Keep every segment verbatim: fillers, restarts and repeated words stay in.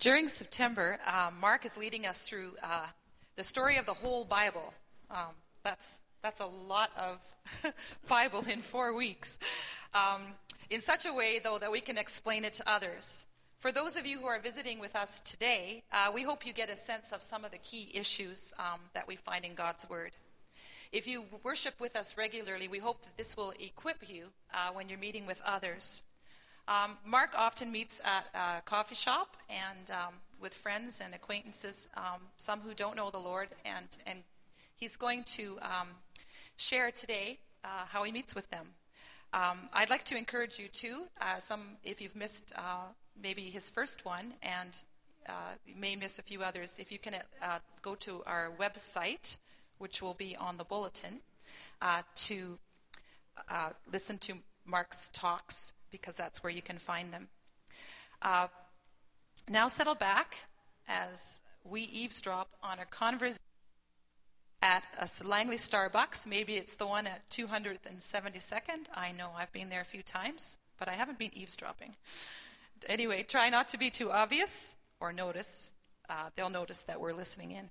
During September, uh, Mark is leading us through uh, the story of the whole Bible. Um, that's that's a lot of Bible in four weeks. Um, in such a way, though, that we can explain it to others. For those of you who are visiting with us today, uh, we hope you get a sense of some of the key issues um, that we find in God's Word. If you worship with us regularly, we hope that this will equip you uh, when you're meeting with others. Um, Mark often meets at a coffee shop and um, with friends and acquaintances, um, some who don't know the Lord, and, and he's going to um, share today uh, how he meets with them. Um, I'd like to encourage you too, uh, some if you've missed uh, maybe his first one, and uh, you may miss a few others, if you can uh, go to our website, which will be on the bulletin, uh, to uh, listen to Mark's talks, because that's where you can find them. Uh, now settle back as we eavesdrop on a conversation at a Langley Starbucks. Maybe it's the one at two hundred seventy-second. I know, I've been there a few times, but I haven't been eavesdropping. Anyway, try not to be too obvious or notice. Uh, they'll notice that we're listening in.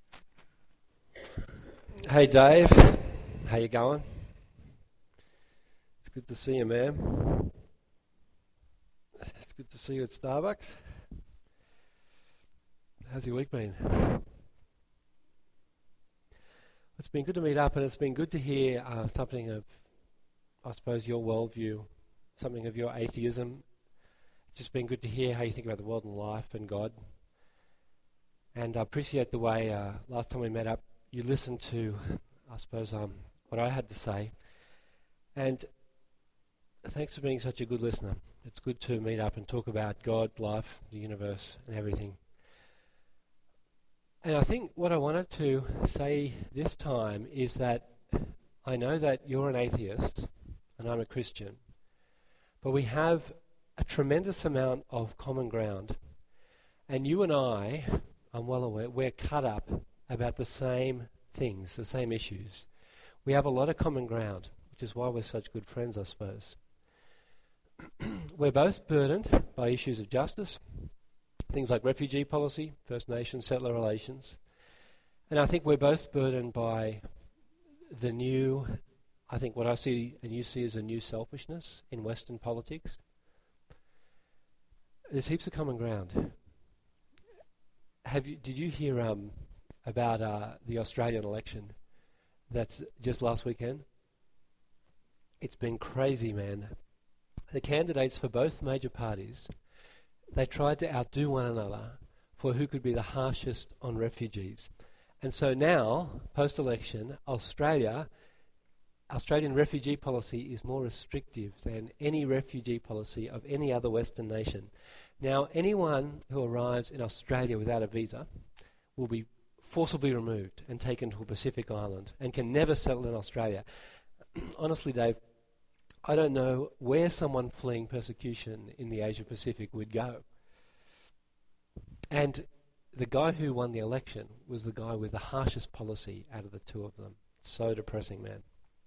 Hey Dave, how you going? It's good to see you, man. It's good to see you at Starbucks. How's your week been? It's been good to meet up, and it's been good to hear uh, something of, I suppose, your worldview, something of your atheism. It's just been good to hear how you think about the world and life and God. And I appreciate the way uh, last time we met up, you listened to, I suppose, um, what I had to say. And thanks for being such a good listener. It's good to meet up and talk about God, life, the universe, and everything. And I think what I wanted to say this time is that I know that you're an atheist and I'm a Christian, but we have a tremendous amount of common ground. And you and I, I'm well aware, we're cut up about the same things, the same issues. We have a lot of common ground, which is why we're such good friends, I suppose. We're both burdened by issues of justice, things like refugee policy, First Nations, settler relations. And I think we're both burdened by the new, I think what I see and you see as a new selfishness in Western politics. There's heaps of common ground. Have you? Did you hear um, about uh, the Australian election that's just last weekend? It's been crazy, man. The candidates for both major parties, they tried to outdo one another for who could be the harshest on refugees. And so now, post-election, Australia, Australian refugee policy is more restrictive than any refugee policy of any other Western nation. Now, anyone who arrives in Australia without a visa will be forcibly removed and taken to a Pacific island and can never settle in Australia. Honestly, Dave, I don't know where someone fleeing persecution in the Asia Pacific would go. And the guy who won the election was the guy with the harshest policy out of the two of them. It's so depressing, man.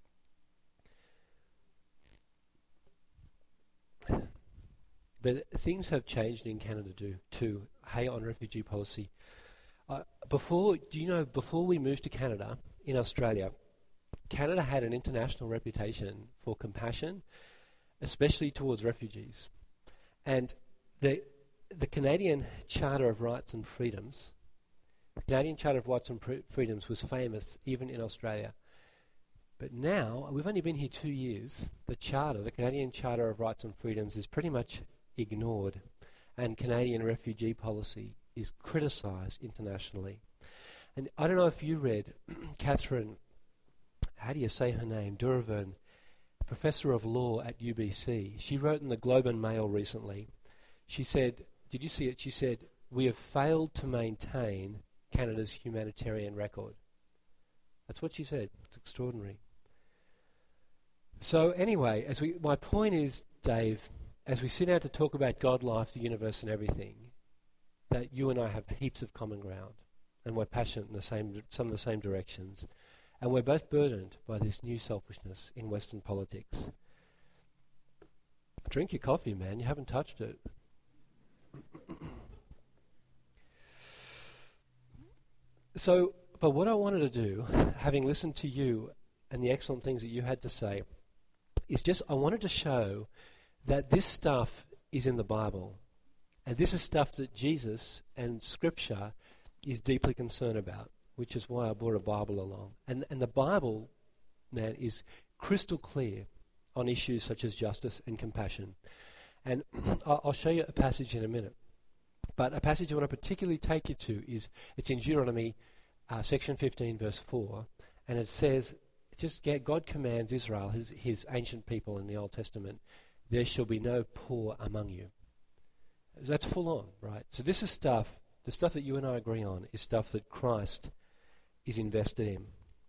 But things have changed in Canada too, too. Hey, on refugee policy. Uh, before, do you know, before we moved to Canada, in Australia, Canada had an international reputation for compassion, especially towards refugees. And the the Canadian Charter of Rights and Freedoms, the Canadian Charter of Rights and Pre- Freedoms was famous even in Australia. But now, we've only been here two years, the Charter, the Canadian Charter of Rights and Freedoms is pretty much ignored, and Canadian refugee policy is criticised internationally. And I don't know if you read Catherine, how do you say her name, Duravan, Professor of Law at U B C. She wrote in the Globe and Mail recently, she said, did you see it? She said, we have failed to maintain Canada's humanitarian record. That's what she said. It's extraordinary. So anyway, as we, my point is, Dave, as we sit down to talk about God, life, the universe and everything, that you and I have heaps of common ground, and we're passionate in the same, some of the same directions, and we're both burdened by this new selfishness in Western politics. Drink your coffee, man. You haven't touched it. So, but what I wanted to do, having listened to you and the excellent things that you had to say, is just I wanted to show that this stuff is in the Bible. And this is stuff that Jesus and Scripture is deeply concerned about, which is why I brought a Bible along. And, and the Bible, man, is crystal clear on issues such as justice and compassion. And I'll, I'll show you a passage in a minute. But a passage I want to particularly take you to is, it's in Deuteronomy uh, section fifteen, verse four, and it says, just get, God commands Israel, his, his ancient people in the Old Testament, there shall be no poor among you. That's full on, right? So this is stuff, the stuff that you and I agree on is stuff that Christ is invested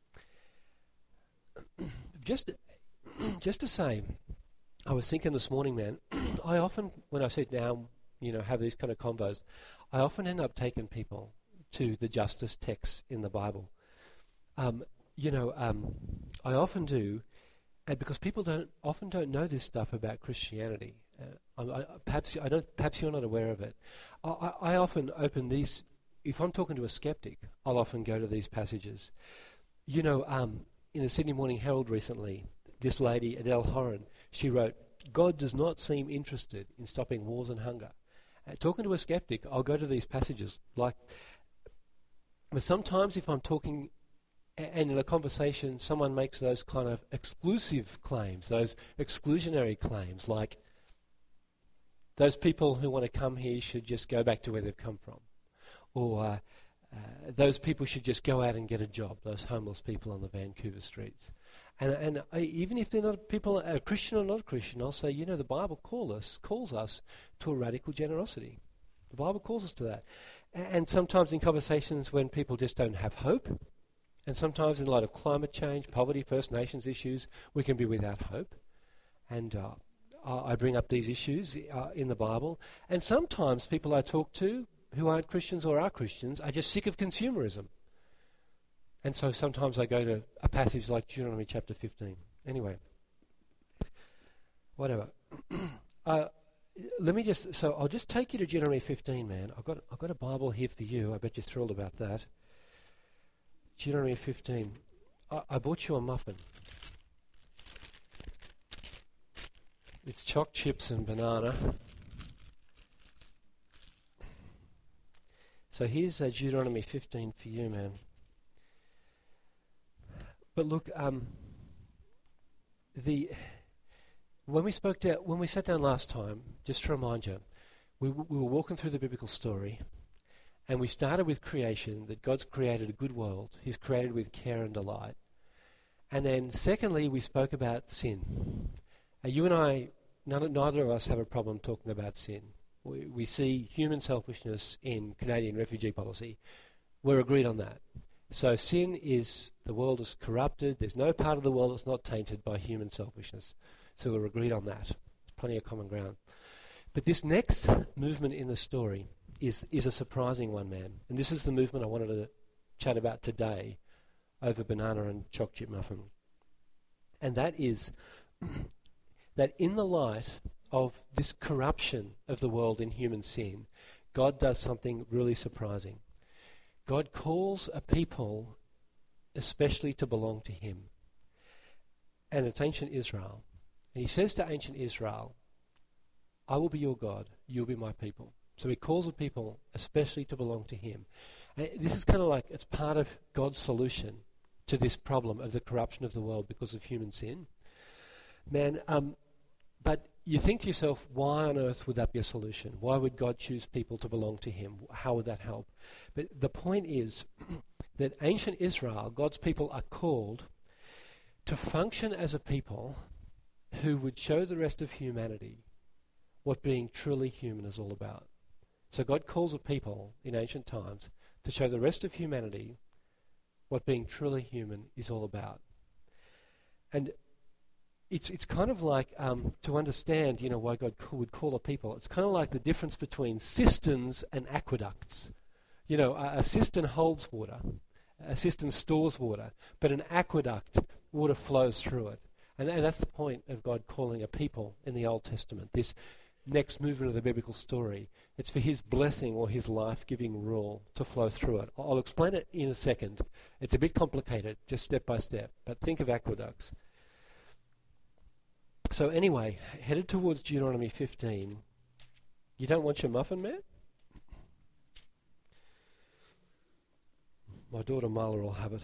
in. Just, just to say, I was thinking this morning, man, I often, when I sit down, you know, have these kind of convos, I often end up taking people to the justice texts in the Bible. Um, you know, um, I often do, and because people don't often don't know this stuff about Christianity. Uh, I, I, perhaps I don't. Perhaps you're not aware of it. I, I, I often open these. If I'm talking to a skeptic, I'll often go to these passages. You know, um, in the Sydney Morning Herald recently, this lady Adele Horan, she wrote, "God does not seem interested in stopping wars and hunger." Uh, talking to a skeptic, I'll go to these passages. Like, but sometimes if I'm talking, and in a conversation, someone makes those kind of exclusive claims, those exclusionary claims, like those people who want to come here should just go back to where they've come from. Or uh, uh, those people should just go out and get a job, those homeless people on the Vancouver streets. And, and I, even if they're not people, a Christian or not a Christian, I'll say, you know, the Bible call us, calls us to a radical generosity. The Bible calls us to that. And, and sometimes in conversations when people just don't have hope, and sometimes in light of climate change, poverty, First Nations issues, we can be without hope. And uh, I bring up these issues uh, in the Bible. And sometimes people I talk to who aren't Christians or are Christians are just sick of consumerism. And so sometimes I go to a passage like Deuteronomy chapter fifteen. Anyway, whatever. uh, let me just, so I'll just take you to Deuteronomy fifteen, man. I've got, I've got a Bible here for you. I bet you're thrilled about that. Deuteronomy fifteen. I, I bought you a muffin. It's choc chips and banana. So here's uh, Deuteronomy fifteen for you, man. But look, um, the when we spoke to, when we sat down last time, just to remind you, we, w- we were walking through the biblical story, and we started with creation, that God's created a good world. He's created with care and delight. And then secondly, we spoke about sin. Uh, you and I, none, neither of us have a problem talking about sin. We, we see human selfishness in Canadian refugee policy. We're agreed on that. So sin is, the world is corrupted. There's no part of the world that's not tainted by human selfishness. So we're agreed on that. There's plenty of common ground. But this next movement in the story is, is a surprising one, man. And this is the movement I wanted to chat about today over banana and choc chip muffin. And that is that in the light of this corruption of the world in human sin, God does something really surprising. God calls a people especially to belong to him. And it's ancient Israel. And he says to ancient Israel, I will be your God, you'll be my people. So he calls a people especially to belong to him. And this is kind of like, it's part of God's solution to this problem of the corruption of the world because of human sin. Man, um, but you think to yourself, why on earth would that be a solution? Why would God choose people to belong to him? How would that help? But the point is that ancient Israel, God's people, are called to function as a people who would show the rest of humanity what being truly human is all about. So God calls a people in ancient times to show the rest of humanity what being truly human is all about. And It's it's kind of like, um, to understand, you know, why God c- would call a people, it's kind of like the difference between cisterns and aqueducts. You know, a, a cistern holds water, a cistern stores water, but an aqueduct, water flows through it. And, and that's the point of God calling a people in the Old Testament, this next movement of the biblical story. It's for his blessing or his life-giving rule to flow through it. I'll explain it in a second. It's a bit complicated, just step by step, but think of aqueducts. So anyway, headed towards Deuteronomy fifteen. You don't want your muffin, man? My daughter Marla will have it.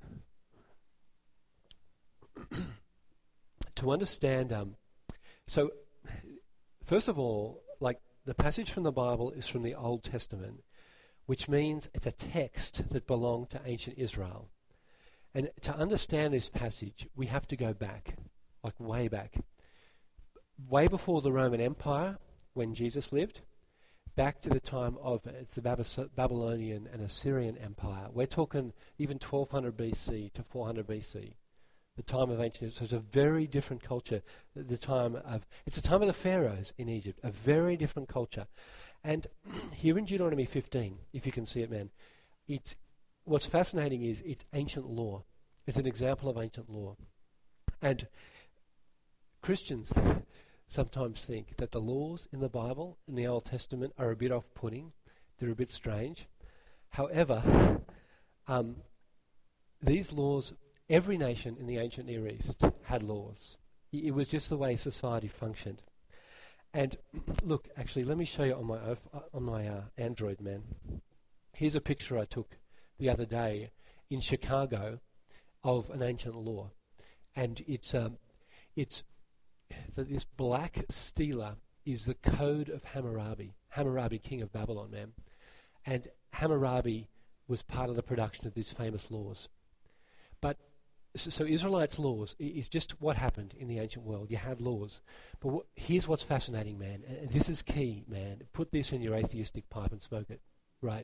To understand, um, so first of all, like the passage from the Bible is from the Old Testament, which means it's a text that belonged to ancient Israel. And to understand this passage, we have to go back, like way back. Way before the Roman Empire, when Jesus lived, back to the time of it's the Bab- Babylonian and Assyrian Empire. We're talking even twelve hundred B C to four hundred B C. The time of ancient Israel. So it's a very different culture. The time of it's the time of the pharaohs in Egypt. A very different culture. And here in Deuteronomy fifteen, if you can see it, man, it's what's fascinating is it's ancient law. It's an example of ancient law. And Christians sometimes think that the laws in the Bible, in the Old Testament, are a bit off-putting. They're a bit strange. However, um, these laws, every nation in the ancient Near East had laws. It was just the way society functioned. And look, actually, let me show you on my on my uh, Android, man. Here's a picture I took the other day in Chicago of an ancient law, and it's um, it's that this black stela is the code of Hammurabi, Hammurabi, king of Babylon, man. And Hammurabi was part of the production of these famous laws. But so, so Israelites' laws is just what happened in the ancient world. You had laws. But what, here's what's fascinating, man. And this is key, man. Put this in your atheistic pipe and smoke it, right?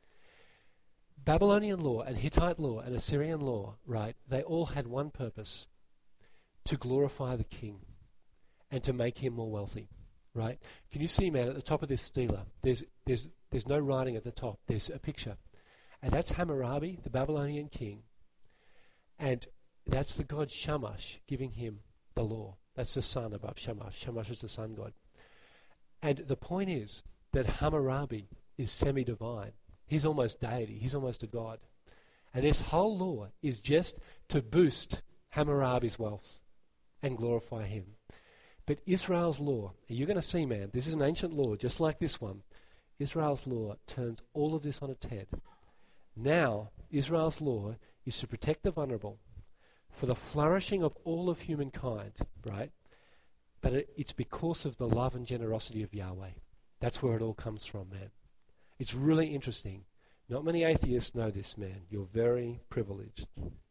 Babylonian law and Hittite law and Assyrian law, right, they all had one purpose: to glorify the king and to make him more wealthy, right? Can you see, man, at the top of this stela, there's there's there's no writing at the top. There's a picture. And that's Hammurabi, the Babylonian king. And that's the god Shamash giving him the law. That's the sun above Shamash. Shamash is the sun god. And the point is that Hammurabi is semi-divine. He's almost deity. He's almost a god. And this whole law is just to boost Hammurabi's wealth and glorify him. But Israel's law, you're going to see, man, this is an ancient law, just like this one. Israel's law turns all of this on its head. Now, Israel's law is to protect the vulnerable for the flourishing of all of humankind, right? But it, it's because of the love and generosity of Yahweh. That's where it all comes from, man. It's really interesting. Not many atheists know this, man. You're very privileged.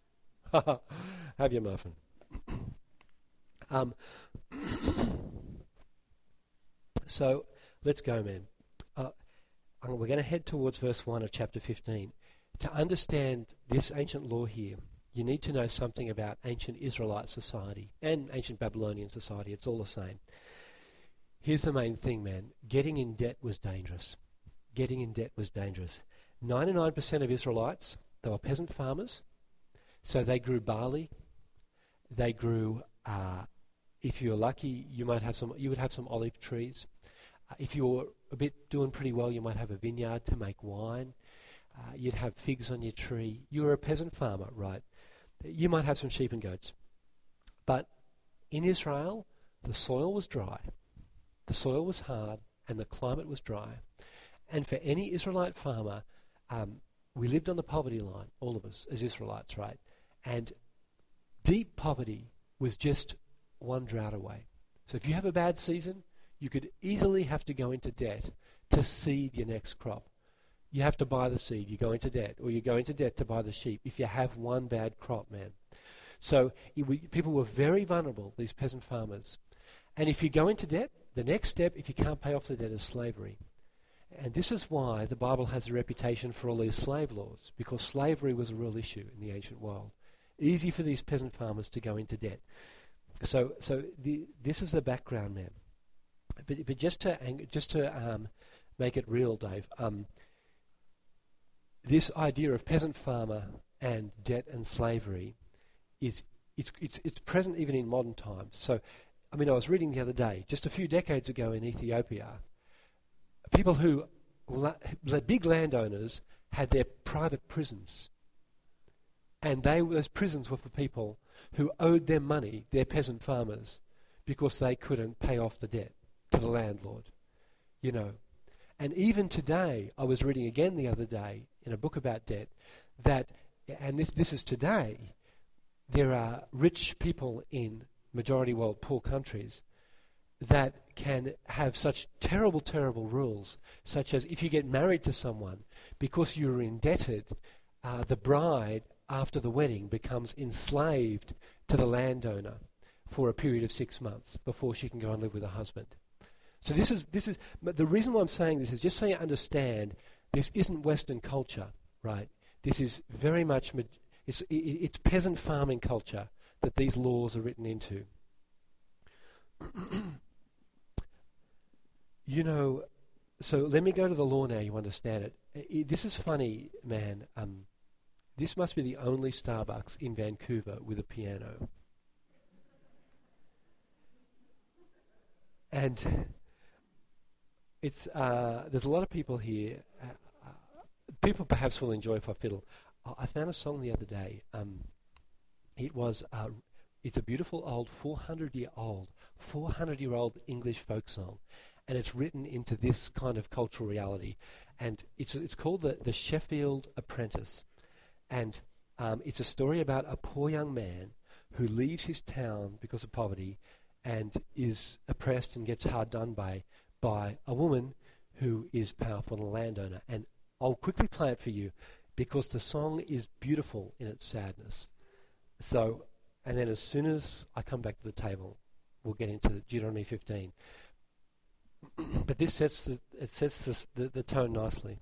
Have your muffin. um, so, let's go, man. Uh, we're going to head towards verse one of chapter fifteen. To understand this ancient law here, you need to know something about ancient Israelite society and ancient Babylonian society. It's all the same. Here's the main thing, man. Getting in debt was dangerous. Getting in debt was dangerous. ninety-nine percent of Israelites, they were peasant farmers, so they grew barley. They grew, uh, if you were lucky, you might have some. You would have some olive trees. Uh, if you were a bit doing pretty well, you might have a vineyard to make wine. Uh, you'd have figs on your tree. You were a peasant farmer, right? You might have some sheep and goats. But in Israel, the soil was dry, the soil was hard, and the climate was dry. And for any Israelite farmer, um, we lived on the poverty line, all of us as Israelites, right? And deep poverty was just one drought away. So if you have a bad season, you could easily have to go into debt to seed your next crop. You have to buy the seed, you go into debt, or you go into debt to buy the sheep if you have one bad crop, man. So it, we, people were very vulnerable, these peasant farmers. And if you go into debt, the next step, if you can't pay off the debt, is slavery. And this is why the Bible has a reputation for all these slave laws, because slavery was a real issue in the ancient world. Easy for these peasant farmers to go into debt. So so the, this is the background, man. But, but just to, just to um, make it real, Dave, um, this idea of peasant farmer and debt and slavery is it's it's it's present even in modern times. So I mean, I was reading the other day, just a few decades ago in Ethiopia, people who, la- the big landowners, had their private prisons. And they those prisons were for people who owed them money, their peasant farmers, because they couldn't pay off the debt to the landlord, you know. And even today, I was reading again the other day in a book about debt, that, and this, this is today, there are rich people in majority world poor countries that can have such terrible, terrible rules, such as if you get married to someone, because you're indebted, uh, the bride, after the wedding, becomes enslaved to the landowner for a period of six months before she can go and live with her husband. So this is, this is, but the reason why I'm saying this is just so you understand, this isn't Western culture, right? This is very much, it's, it's peasant farming culture that these laws are written into. You know, so let me go to the law now, you understand it. I, this is funny, man. Um, this must be the only Starbucks in Vancouver with a piano. And it's uh, there's a lot of people here. Uh, uh, people perhaps will enjoy if I fiddle. Uh, I found a song the other day. Um, it was, uh, it's a beautiful old four hundred year old, four hundred year old English folk song. And it's written into this kind of cultural reality. And it's it's called the, the Sheffield Apprentice. And um, it's a story about a poor young man who leaves his town because of poverty and is oppressed and gets hard done by by a woman who is powerful and a landowner. And I'll quickly play it for you because the song is beautiful in its sadness. So, and then as soon as I come back to the table, we'll get into Deuteronomy fifteen. But this sets the, it sets the, the, the tone nicely.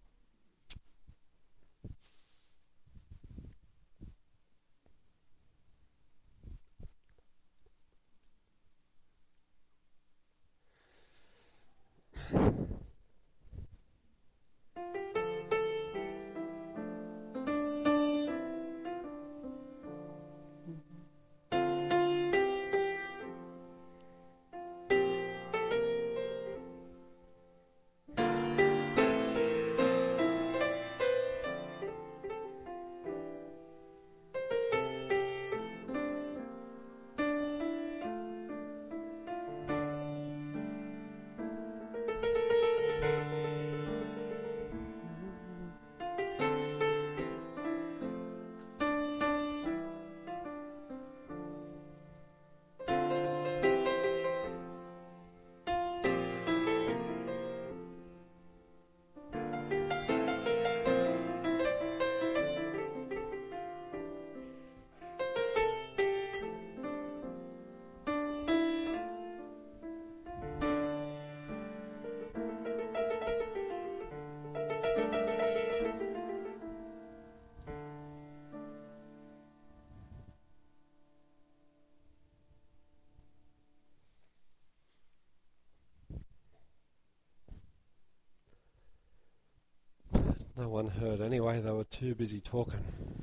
No one heard anyway, they were too busy talking.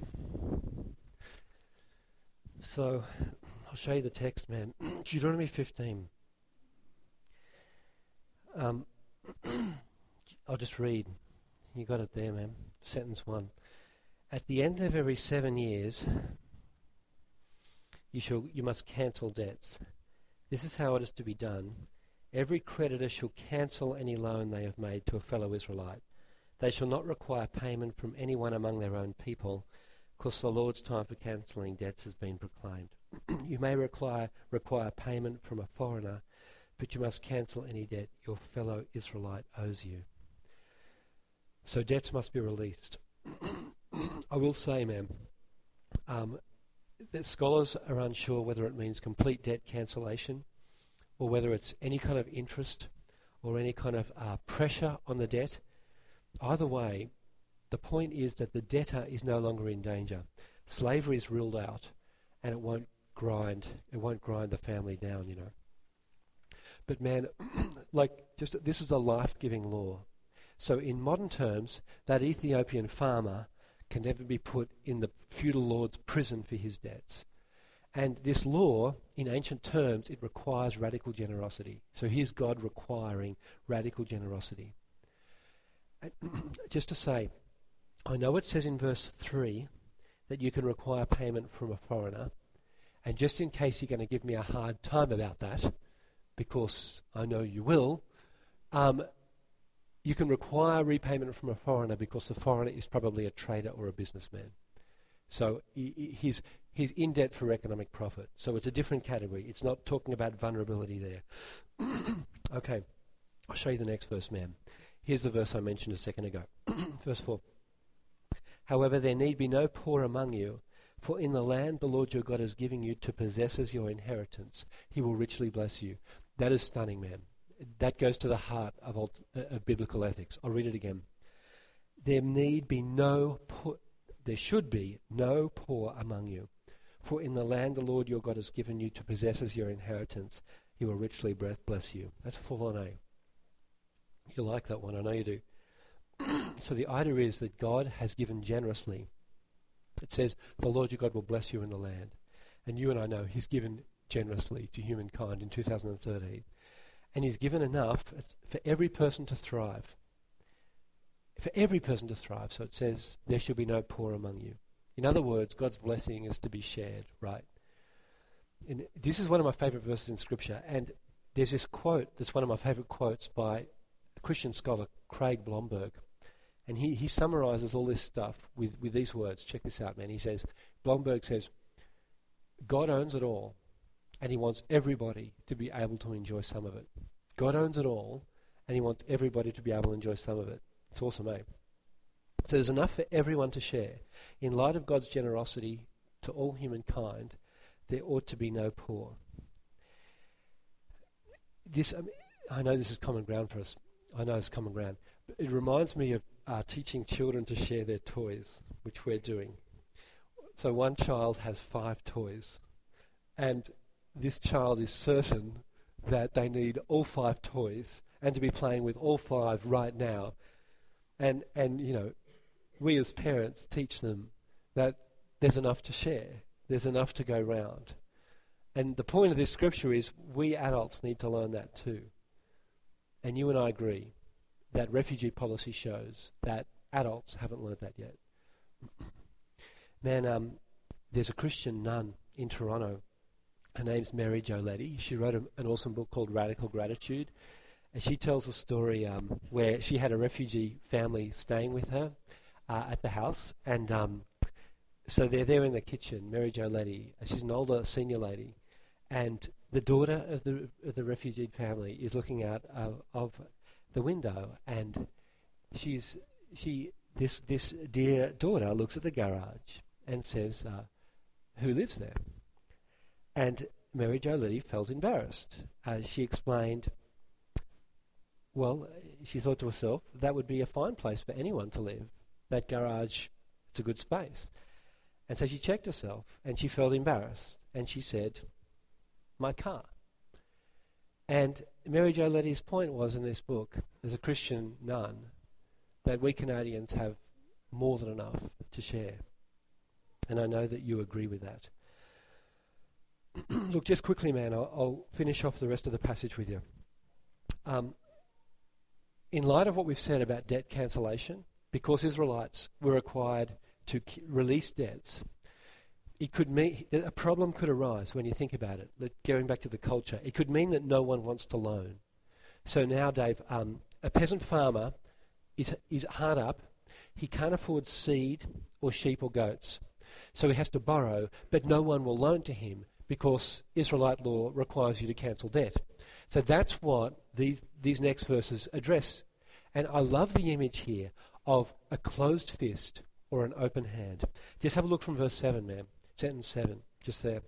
So, I'll show you the text, man. Deuteronomy fifteen. Um, I'll just read. You got it there, man. Sentence one. At the end of every seven years, you shall you must cancel debts. This is how it is to be done. Every creditor shall cancel any loan they have made to a fellow Israelite. They shall not require payment from anyone among their own people, because the Lord's time for cancelling debts has been proclaimed. You may require, require payment from a foreigner, but you must cancel any debt your fellow Israelite owes you. So debts must be released. I will say, ma'am, um, that scholars are unsure whether it means complete debt cancellation or whether it's any kind of interest or any kind of uh, pressure on the debt. Either way, the point is that the debtor is no longer in danger. Slavery is ruled out, and it won't grind. It won't grind the family down, you know. But man, like, just this is a life-giving law. So in modern terms, that Ethiopian farmer can never be put in the feudal lord's prison for his debts. And this law, in ancient terms, it requires radical generosity. So here's God requiring radical generosity. And just to say, I know it says in verse three that you can require payment from a foreigner, and just in case you're going to give me a hard time about that, because I know you will, um, you can require repayment from a foreigner because the foreigner is probably a trader or a businessman. So he, he's, he's in debt for economic profit. So it's a different category. It's not talking about vulnerability there. Okay, I'll show you the next verse, ma'am. Here's the verse I mentioned a second ago. Verse four. However, there need be no poor among you, for in the land the Lord your God is giving you to possess as your inheritance, he will richly bless you. That is stunning, ma'am. That goes to the heart of, old, uh, of biblical ethics. I'll read it again. There need be no poor, there should be no poor among you, for in the land the Lord your God has given you to possess as your inheritance, he will richly bless you. That's full on A. You like that one, I know you do. So the idea is that God has given generously. It says, the Lord your God will bless you in the land. And you and I know he's given generously to humankind in two thousand thirteen. And he's given enough for every person to thrive. For every person to thrive. So it says, there shall be no poor among you. In other words, God's blessing is to be shared, right? And this is one of my favorite verses in Scripture. And there's this quote that's one of my favorite quotes by a Christian scholar, Craig Blomberg. And he, he summarizes all this stuff with, with these words. Check this out, man. He says, Blomberg says, God owns it all, and he wants everybody to be able to enjoy some of it. God owns it all, and he wants everybody to be able to enjoy some of it. It's awesome, eh? So there's enough for everyone to share. In light of God's generosity to all humankind, there ought to be no poor. This, um, I know this is common ground for us. I know it's common ground. But it reminds me of uh, teaching children to share their toys, which we're doing. So one child has five toys, and this child is certain that they need all five toys and to be playing with all five right now. And, and you know, we as parents teach them that there's enough to share. There's enough to go round. And the point of this scripture is we adults need to learn that too. And you and I agree that refugee policy shows that adults haven't learned that yet. Man, um, there's a Christian nun in Toronto. Her name's Mary Jo Leddy. She wrote a, an awesome book called Radical Gratitude. And she tells a story um, where she had a refugee family staying with her uh, at the house. And um, so they're there in the kitchen, Mary Jo Leddy. She's an older senior lady. And the daughter of the, of the refugee family is looking out uh, of the window. And she's she this this dear daughter looks at the garage and says, uh, who lives there? And Mary Jo Leddy felt embarrassed. Uh, she explained, well, she thought to herself, that would be a fine place for anyone to live. That garage, it's a good space. And so she checked herself, and she felt embarrassed. And she said, my car. And Mary Jo Leddy's point was in this book, as a Christian nun, that we Canadians have more than enough to share. And I know that you agree with that. Look, just quickly, man, I'll, I'll finish off the rest of the passage with you. Um, in light of what we've said about debt cancellation, because Israelites were required to k- release debts, it could mean a problem could arise when you think about it. That going back to the culture, it could mean that no one wants to loan. So now, Dave, um, a peasant farmer is is hard up. He can't afford seed or sheep or goats, so he has to borrow. But no one will loan to him because Israelite law requires you to cancel debt. So that's what these these next verses address. And I love the image here of a closed fist or an open hand. Just have a look from verse seven, ma'am. Sentence seven, just there.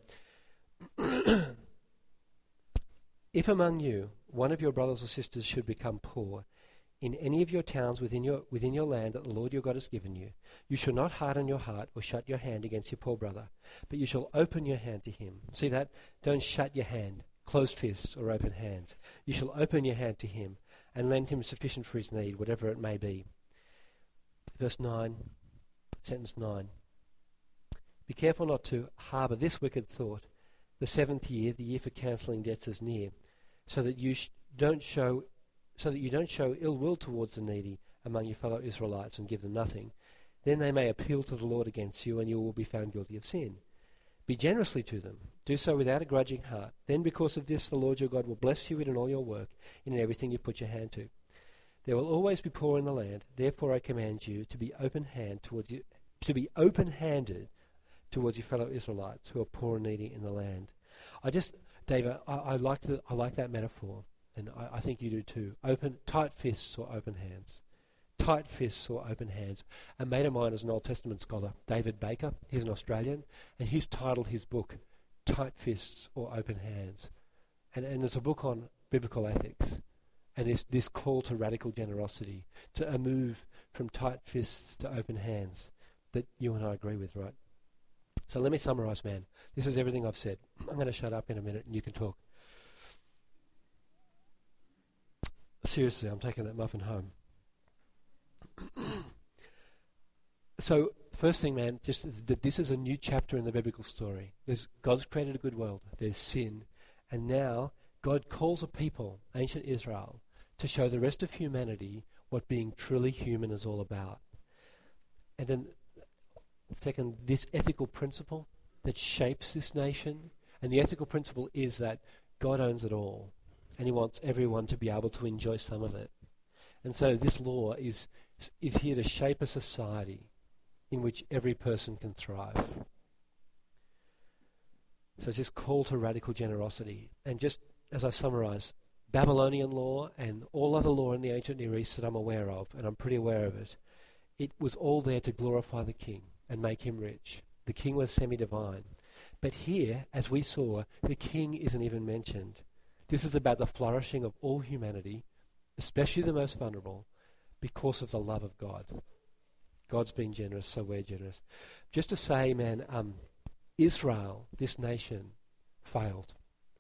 If among you one of your brothers or sisters should become poor in any of your towns within your within your land that the Lord your God has given you, you shall not harden your heart or shut your hand against your poor brother, but you shall open your hand to him. See that? Don't shut your hand, closed fists or open hands. You shall open your hand to him and lend him sufficient for his need, whatever it may be. Verse nine, sentence nine. Be careful not to harbour this wicked thought The seventh year, the year for cancelling debts, is near, so that you sh- don't show, so that you don't show ill will towards the needy among your fellow Israelites and give them nothing. Then they may appeal to the Lord against you, and you will be found guilty of sin. Be generously to them. Do so without a grudging heart. Then because of this, the Lord your God will bless you in all your work, and in everything you put your hand to. There will always be poor in the land. Therefore I command you to be open hand towards you, to be open-handed towards your fellow Israelites who are poor and needy in the land. I just, David, I, I like the, I like that metaphor, and I, I think you do too. Open, tight fists or open hands. Tight fists or open hands. A mate of mine is an Old Testament scholar, David Baker. He's an Australian, and he's titled his book Tight Fists or Open Hands. And, and it's a book on biblical ethics and this, this call to radical generosity, to a move from tight fists to open hands that you and I agree with, right? So let me summarize, man. This is everything I've said. I'm going to shut up in a minute and you can talk. Seriously, I'm taking that muffin home. So, first thing, man, just is that this is a new chapter in the biblical story. There's God's created a good world. There's sin. And now God calls a people, ancient Israel, to show the rest of humanity what being truly human is all about. And then, second, this ethical principle that shapes this nation. And the ethical principle is that God owns it all. And he wants everyone to be able to enjoy some of it. And so this law is is here to shape a society in which every person can thrive. So it's this call to radical generosity. And just as I summarise, Babylonian law and all other law in the ancient Near East that I'm aware of, and I'm pretty aware of it, it was all there to glorify the king and make him rich. The king was semi-divine. But here, as we saw, the king isn't even mentioned. This is about the flourishing of all humanity, especially the most vulnerable, because of the love of God. God's been generous, so we're generous. Just to say, man, um, Israel, this nation, failed.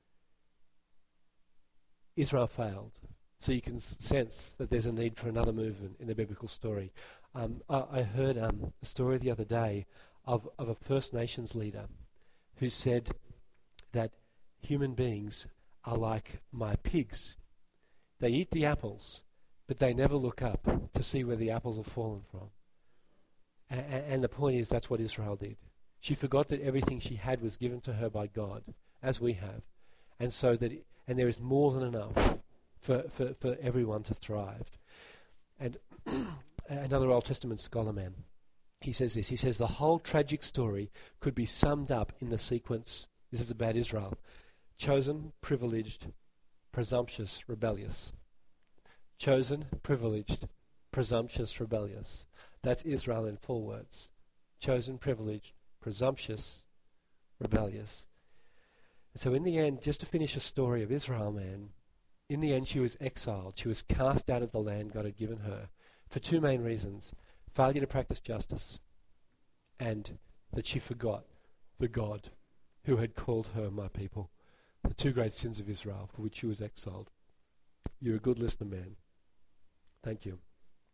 Israel failed. So you can s- sense that there's a need for another movement in the biblical story. Um, I, I heard um, a story the other day of, of a First Nations leader who said that human beings are like my pigs. They eat the apples, but they never look up to see where the apples have fallen from. A- a- and the point is, that's what Israel did. She forgot that everything she had was given to her by God, as we have. And so that, it, and there is more than enough for, for, for everyone to thrive. And another Old Testament scholar man, he says this, he says the whole tragic story could be summed up in the sequence, this is about Israel, chosen, privileged, presumptuous, rebellious. Chosen, privileged, presumptuous, rebellious. That's Israel in four words. Chosen, privileged, presumptuous, rebellious. And so in the end, just to finish the story of Israel, man, in the end she was exiled. She was cast out of the land God had given her for two main reasons. Failure to practice justice, and that she forgot the God who had called her my people. The two great sins of Israel for which she was exiled. You're a good listener, man. Thank you.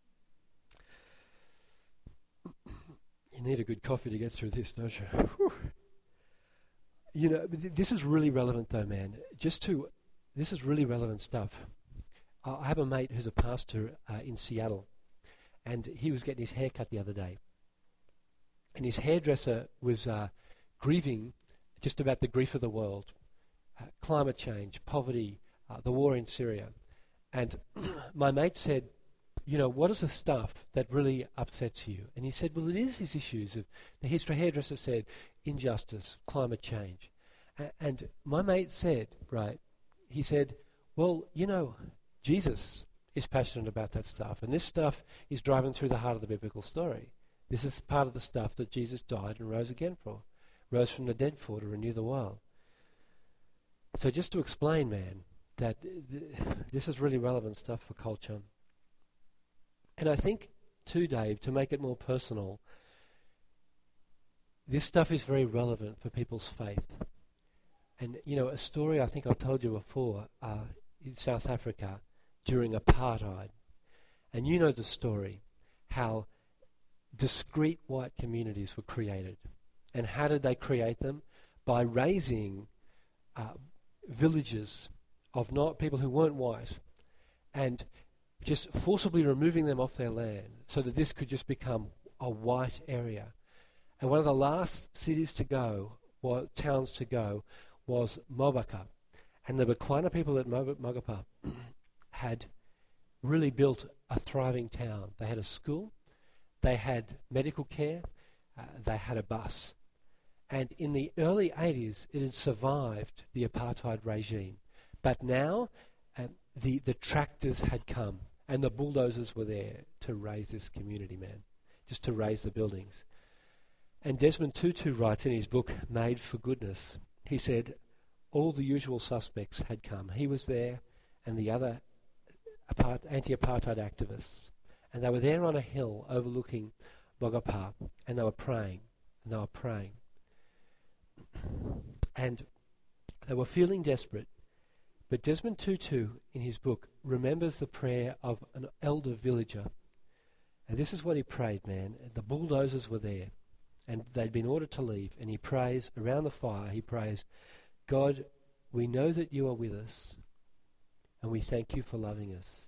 You need a good coffee to get through this, don't you? Whew. You know, th- this is really relevant though, man. Just to, this is really relevant stuff. Uh, I have a mate who's a pastor uh, in Seattle, and he was getting his hair cut the other day. And his hairdresser was uh, grieving just about the grief of the world. Uh, climate change, poverty, uh, the war in Syria. And my mate said, you know, what is the stuff that really upsets you? And he said, well, it is his issues of, the history hairdresser said, injustice, climate change. A- and my mate said, right, he said, well, you know, Jesus is passionate about that stuff. And this stuff is driving through the heart of the biblical story. This is part of the stuff that Jesus died and rose again for, rose from the dead for to renew the world. So just to explain, man, that th- this is really relevant stuff for culture. And I think, too, Dave, to make it more personal, this stuff is very relevant for people's faith. And, you know, a story I think I told you before, uh, in South Africa during apartheid. And you know the story, how discrete white communities were created. And how did they create them? By raising uh, villages of not people who weren't white, and just forcibly removing them off their land so that this could just become a white area. And one of the last cities to go, or towns to go, was Mobaka. And the Bekwano people at Mogapa had really built a thriving town. They had a school, they had medical care, uh, they had a bus. And in the early eighties, it had survived the apartheid regime. But now, um, the, the tractors had come, and the bulldozers were there to raise this community, man, just to raise the buildings. And Desmond Tutu writes in his book, Made for Goodness, he said, all the usual suspects had come. He was there, and the other apart, anti-apartheid activists. And they were there on a hill overlooking Mogapa, and they were praying, and they were praying. And they were feeling desperate. But Desmond Tutu, in his book, remembers the prayer of an elder villager. And this is what he prayed, man. The bulldozers were there, and they'd been ordered to leave. And he prays, around the fire, he prays, God, we know that you are with us, and we thank you for loving us.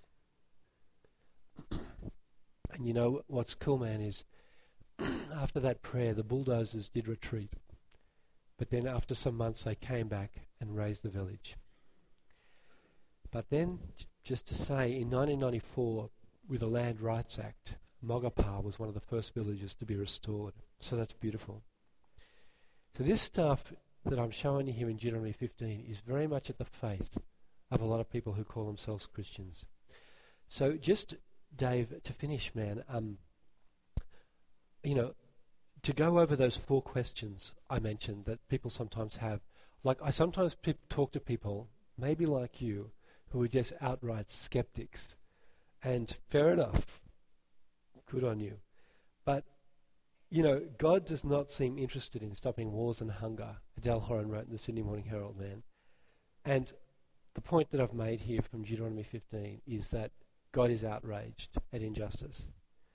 And you know what's cool, man, is after that prayer, the bulldozers did retreat. But then after some months, they came back and razed the village. But then, j- just to say, in nineteen ninety-four, with the Land Rights Act, Mogapa was one of the first villages to be restored. So that's beautiful. So this stuff that I'm showing you here in Deuteronomy fifteen is very much at the faith of a lot of people who call themselves Christians. So just, Dave, to finish, man, um, you know, to go over those four questions I mentioned that people sometimes have. Like, I sometimes pe- talk to people, maybe like you, who are just outright skeptics. And fair enough. Good on you. But, you know, God does not seem interested in stopping wars and hunger. Adele Horan wrote in the Sydney Morning Herald, man. And the point that I've made here from Deuteronomy fifteen is that God is outraged at injustice.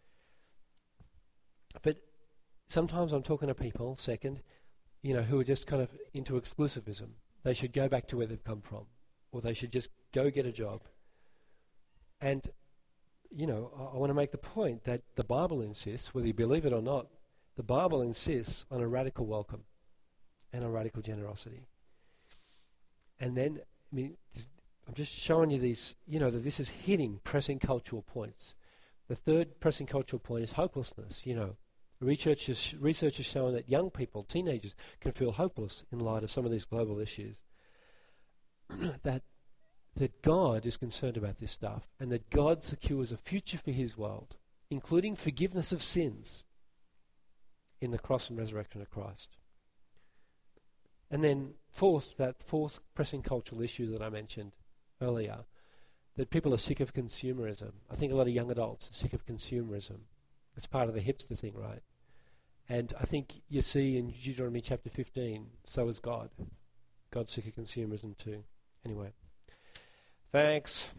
But sometimes I'm talking to people, second, you know, who are just kind of into exclusivism. They should go back to where they've come from, or they should just go get a job. And, you know, I, I want to make the point that the Bible insists, whether you believe it or not, the Bible insists on a radical welcome and a radical generosity. And then, I mean, I'm just showing you these, you know, that this is hitting pressing cultural points. The third pressing cultural point is hopelessness, you know. Research is, research has shown that young people, teenagers, can feel hopeless in light of some of these global issues. that that God is concerned about this stuff, and that God secures a future for his world, including forgiveness of sins in the cross and resurrection of Christ. And then fourth, that fourth pressing cultural issue that I mentioned earlier, that people are sick of consumerism. I think a lot of young adults are sick of consumerism. It's part of the hipster thing, right? And I think you see in Deuteronomy chapter fifteen, so is God. God's sick of consumerism too. Anyway, thanks.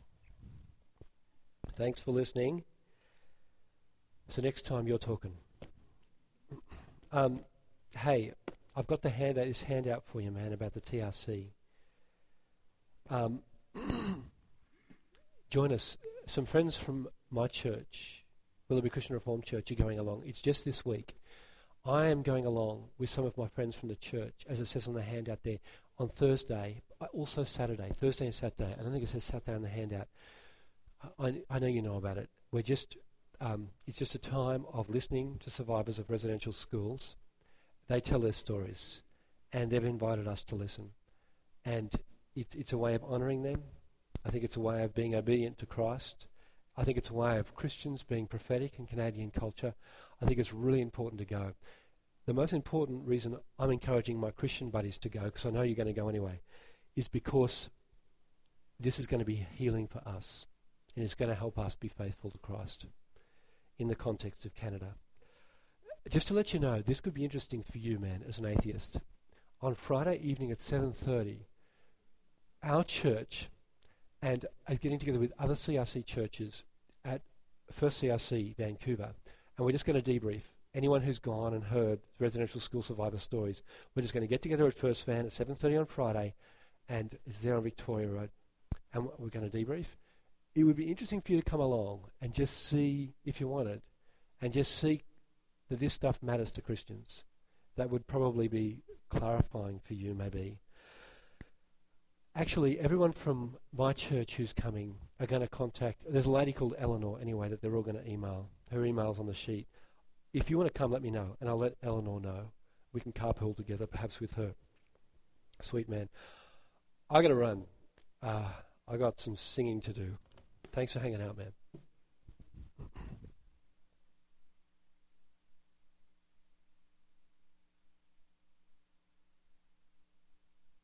Thanks for listening. So next time you're talking. Um, hey, I've got the handout, this handout for you, man, about the T R C. Um, join us. Some friends from my church, Willoughby Christian Reformed Church, are going along. It's just this week. I am going along with some of my friends from the church, as it says on the handout there, on Thursday, also Saturday, Thursday and Saturday. I don't think it says Saturday on the handout. I, I know you know about it. We're just, um, it's just a time of listening to survivors of residential schools. They tell their stories, and they've invited us to listen. And it's, it's a way of honouring them. I think it's a way of being obedient to Christ. I think it's a way of Christians being prophetic in Canadian culture. I think it's really important to go. The most important reason I'm encouraging my Christian buddies to go, because I know you're going to go anyway, is because this is going to be healing for us, and it's going to help us be faithful to Christ in the context of Canada. Just to let you know, this could be interesting for you, man, as an atheist. On Friday evening at seven thirty, our church and is getting together with other C R C churches at First C R C Vancouver, and we're just going to debrief. anyone who's gone and heard residential school survivor stories, we're just going to get together at First Van at seven thirty on Friday, and it's there on Victoria Road, and we're going to debrief. It would be interesting for you to come along and just see, if you wanted, and just see that this stuff matters to Christians. That would probably be clarifying for you, maybe. Actually, everyone from my church who's coming are going to contact, there's a lady called Eleanor, anyway, that they're all going to email. Her email's on the sheet. If you want to come, let me know, and I'll let Eleanor know. We can carpool together, perhaps with her. Sweet man. I got to run. Uh, I got some singing to do. Thanks for hanging out, man.